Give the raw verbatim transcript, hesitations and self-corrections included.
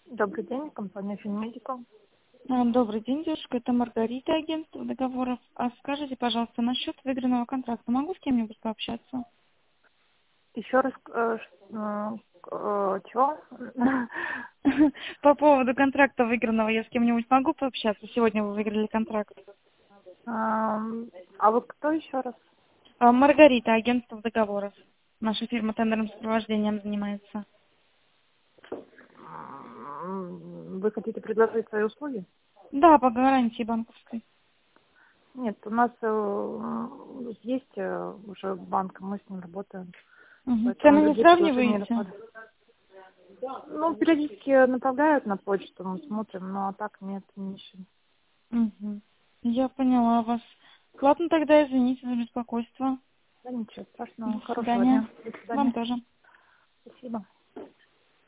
Добрый день, компания Финмедикал. А, Добрый день, девушка. Это Маргарита, агентство договоров. А скажите, пожалуйста, насчет выигранного контракта. Могу с кем-нибудь пообщаться? Еще раз, э, ш- э, э, чего? По поводу контракта выигранного я с кем-нибудь могу пообщаться? Сегодня вы выиграли контракт. Ам, А вы кто еще раз? А, Маргарита, агентство договоров. Наша фирма тендерным сопровождением занимается. М, Вы хотите предложить свои услуги? Да, по гарантии банковской. Нет, у нас э, есть э, уже банк, мы с ним работаем, Мгм. поэтому Цены не другие предложения не сравниваете? рассматриваем. Ну, периодически направляют на почту, мы смотрим, но а так нет, ничего. Мгм. Я поняла вас. Ладно, тогда извините за беспокойство. Да ничего страшного, До хорошего свидания. дня, до Вам свидания, тоже. спасибо.